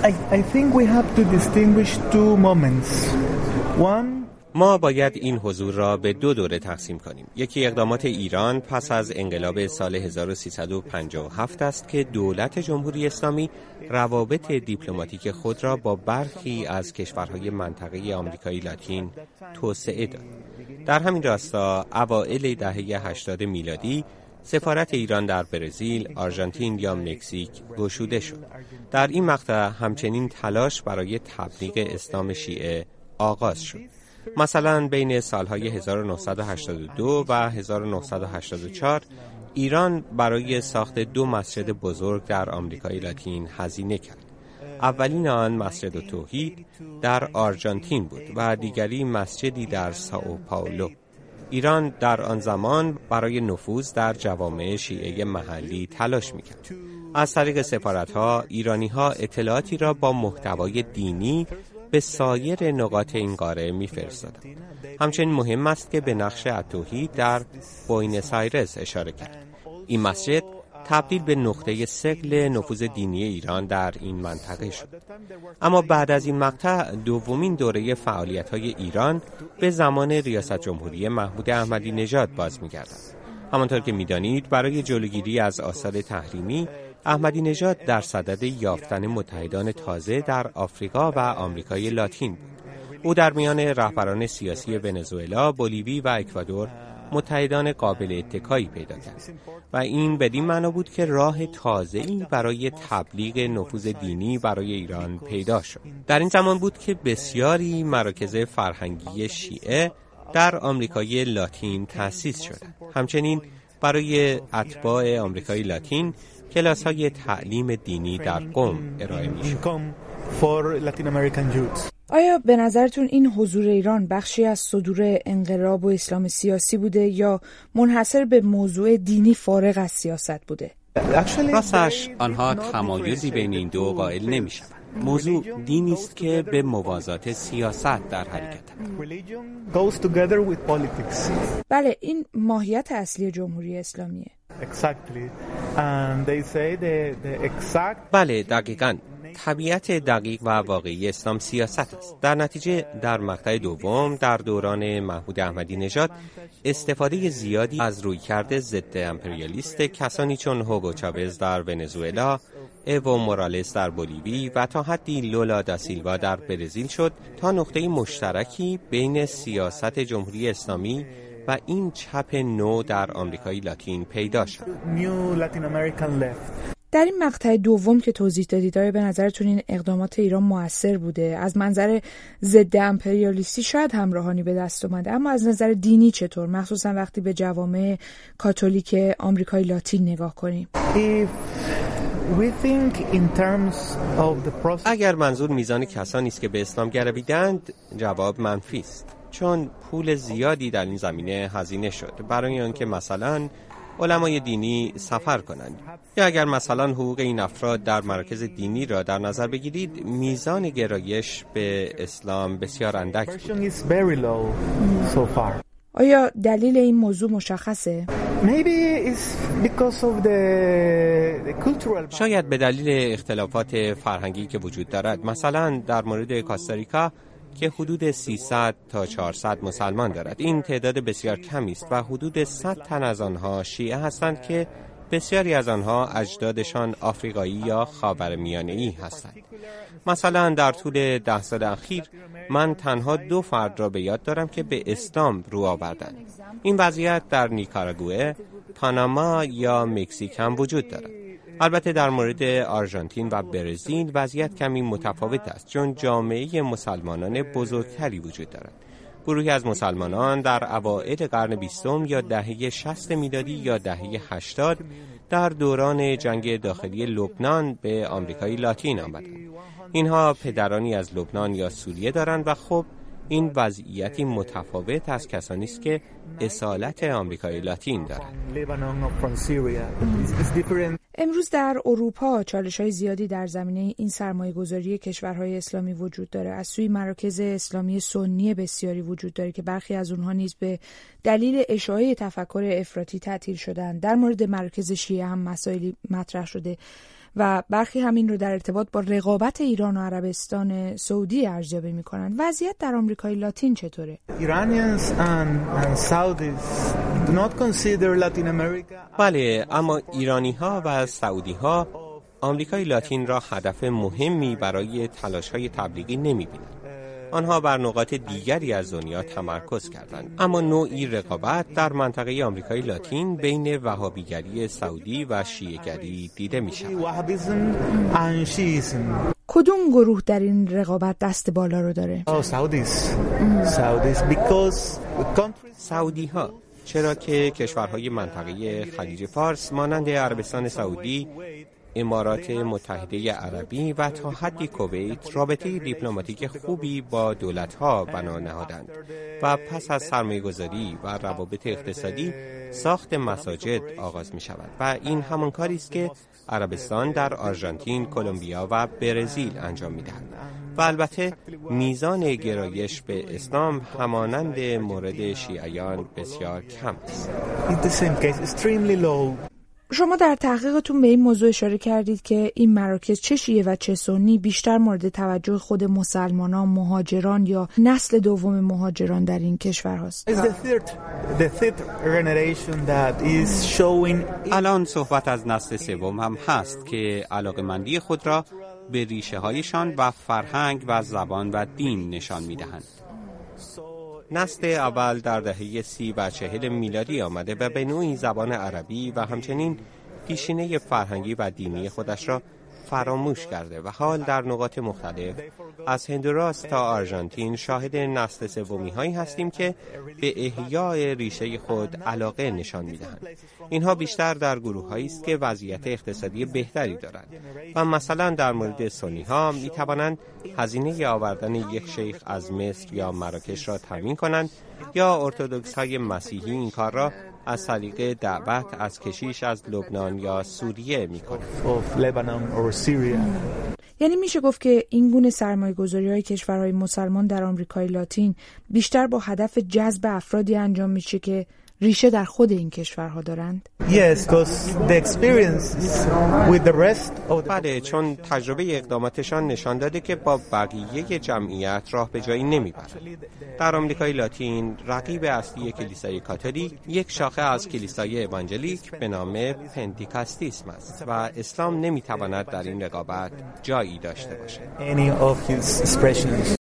I think we have to distinguish two moments. ما باید این حضور را به دو دوره تقسیم کنیم. یکی اقدامات ایران پس از انقلاب سال 1357 است که دولت جمهوری اسلامی روابط دیپلماتیک خود را با برخی از کشورهای منطقه آمریکای لاتین توسعه داد. در همین راستا اوایل دهه 80 میلادی سفارت ایران در برزیل، آرژانتین یا مکزیک گشوده شد. در این مقطع همچنین تلاش برای تبلیغ اسلام شیعه آغاز شد. مثلا بین سالهای 1982 و 1984 ایران برای ساخت 2 مسجد بزرگ در آمریکای لاتین هزینه کرد. اولین آن مسجد توحید در آرژانتین بود و دیگری مسجدی در سائو پائولو. ایران در آن زمان برای نفوذ در جوامع شیعه محلی تلاش می‌کرد. از طریق سفارت‌ها ایرانی‌ها اطلاعاتی را با محتوای دینی به سایر نقاط این قاره می‌فرستادند. همچنین مهم است که به نقش التوحید در بوئنوس آیرس اشاره کرد. این مسجد تبدیل به نقطه ثقل نفوذ دینی ایران در این منطقه شد. اما بعد از این مقطع دومین دوره فعالیت‌های ایران به زمان ریاست جمهوری محمود احمدی نژاد باز می‌گردد. همانطور که می‌دانید برای جلوگیری از آثار تحریمی احمدی نژاد در صدد یافتن متحدان تازه در آفریقا و آمریکای لاتین بود. او در میان رهبران سیاسی ونزوئلا، بولیوی و اکوادور متحدان قابل اتکایی پیدا کرد و این بدین معنا بود که راه تازه‌ای برای تبلیغ نفوذ دینی برای ایران پیدا شد. در این زمان بود که بسیاری مراکز فرهنگی شیعه در آمریکای لاتین تأسیس شدند. همچنین برای اتباع آمریکای لاتین کلاس‌های تعلیم دینی در قم ارائه می‌شد. آیا به نظرتون این حضور ایران بخشی از صدور انقلاب و اسلام سیاسی بوده یا منحصر به موضوع دینی فارغ از سیاست بوده؟ راستش آنها تمایزی بین این دو قائل نمی‌شوند. موضوع دینی است که به موازات سیاست در حرکت است. بله، این ماهیت اصلی جمهوری اسلامیه. بله، دقیقاً. طبیعت دقیق و واقعی اسلام سیاست است. در نتیجه در مقطع دوم در دوران محمود احمدی نژاد استفاده زیادی از رویکرد ضد امپریالیست کسانی چون هوگو چاوز در ونزوئلا، ایو مورالس در بولیوی و تا حدی لولا دا سیلوا در برزیل شد تا نقطه مشترکی بین سیاست جمهوری اسلامی و این چپ نو در آمریکای لاتین پیدا شد. در این مقطع دوم که توضیح دادید، آیا به نظرتون این اقدامات ایران مؤثر بوده؟ از منظر ضد امپریالیستی شاید همراهانی به دست اومده، اما از نظر دینی چطور؟ مخصوصا وقتی به جوامع کاتولیک آمریکای لاتین نگاه کنیم. اگر منظور میزان کسانی است که به اسلام گرویدند، جواب منفی است، چون پول زیادی در این زمینه هزینه شد برای آنکه مثلا علمای دینی سفر کنند، یا اگر مثلا حقوق این افراد در مراکز دینی را در نظر بگیرید، میزان گرایش به اسلام بسیار اندک بود. آیا دلیل این موضوع مشخصه؟ شاید به دلیل اختلافات فرهنگی که وجود دارد. مثلا در مورد کاستاریکا که حدود 300 تا 400 مسلمان دارد. این تعداد بسیار کمی است و حدود 100 تن از آنها شیعه هستند که بسیاری از آنها اجدادشان آفریقایی یا خاورمیانه‌ای هستند. مثلا در طول 10 سال اخیر من تنها 2 فرد را به یاد دارم که به اسلام رو آوردند. این وضعیت در نیکاراگوئه، پاناما یا مکزیک هم وجود دارد. البته در مورد آرژانتین و برزیل وضعیت کمی متفاوت است، چون جامعه مسلمانان بزرگتری وجود دارد. گروهی از مسلمانان در اوایل قرن 20 یا دهه 60 میلادی یا دهه 80 در دوران جنگ داخلی لبنان به آمریکای لاتین آمدند. اینها پدرانی از لبنان یا سوریه دارند و خب این وضعیتی متفاوت از کسانی است که اصالت آمریکای لاتین دارند. امروز در اروپا چالش‌های زیادی در زمینه این سرمایه‌گذاری کشورهای اسلامی وجود داره. از سوی مراکز اسلامی سنی بسیاری وجود داره که برخی از اونها نیز به دلیل اشاعه تفکر افراطی تعطیل شدن. در مورد مراکز شیعه هم مسائلی مطرح شده و برخی همین رو در ارتباط با رقابت ایران و عربستان سعودی ارزیابی میکنن. وضعیت در آمریکای لاتین چطوره؟ Iranians and Saudis do not consider Latin America. بله، اما ایرانی ها و سعودی ها آمریکای لاتین را هدف مهمی برای تلاش‌های تبلیغی نمی‌بینند. آنها بر نقاط دیگری از دنیا تمرکز کردند، اما نوعی رقابت در منطقه آمریکای لاتین بین وهابیگری سعودی و شیعه‌گری دیده می‌شود. کدوم گروه در این رقابت دست بالا رو داره؟ سعودی ها، چرا که کشورهای منطقه خلیج فارس مانند عربستان سعودی، امارات متحده عربی و تا حدی کویت رابطه دیپلماتیک خوبی با دولت‌ها بنا نهادند و پس از سرمایه‌گذاری و روابط اقتصادی ساخت مساجد آغاز می‌شود و این همان کاری است که عربستان در آرژانتین، کلمبیا و برزیل انجام می‌دهد. و البته میزان گرایش به اسلام همانند مورد شیعیان بسیار کم است. شما در تحقیقتون به این موضوع اشاره کردید که این مراکز چه شیعه و چه سنی بیشتر مورد توجه خود مسلمانان، مهاجران یا نسل دوم مهاجران در این کشور هست. الان صحبت از نسل سوم هم هست که علاقه‌مندی خود را به ریشه هایشان و فرهنگ و زبان و دین نشان می‌دهند. نسل اول در دهه 30 و 40 میلادی آمده و به نوعی زبان عربی و همچنین پیشینه فرهنگی و دینی خودش را فراموش کرده و حال در نقاط مختلف از هندوراس تا آرژانتین شاهد نسل سومی هایی هستیم که به احیای ریشه خود علاقه نشان می‌دهند. اینها بیشتر در گروه‌هایی است که وضعیت اقتصادی بهتری دارند و مثلا در مورد سنی ها می‌توانند هزینه آوردن یک شیخ از مصر یا مراکش را تامین کنند یا ارتدوکس های مسیحی این کار را از طریق دعوت از کشیش از لبنان یا سوریه می‌کنند. یعنی میشه گفت که این گونه سرمایه‌گذاری‌های کشورهای مسلمان در آمریکای لاتین بیشتر با هدف جذب افرادی انجام میشه که ریشه در خود این کشورها دارند؟ بله، چون تجربه اقداماتشان نشان داده که با بقیه جمعیت راه به جایی نمیبرند. در آمریکای لاتین رقیب اصلی کلیسای کاتولیک یک شاخه از کلیسای اوانجلیک به نام پنتیکاستیسم است و اسلام نمیتواند در این رقابت جایی داشته باشد.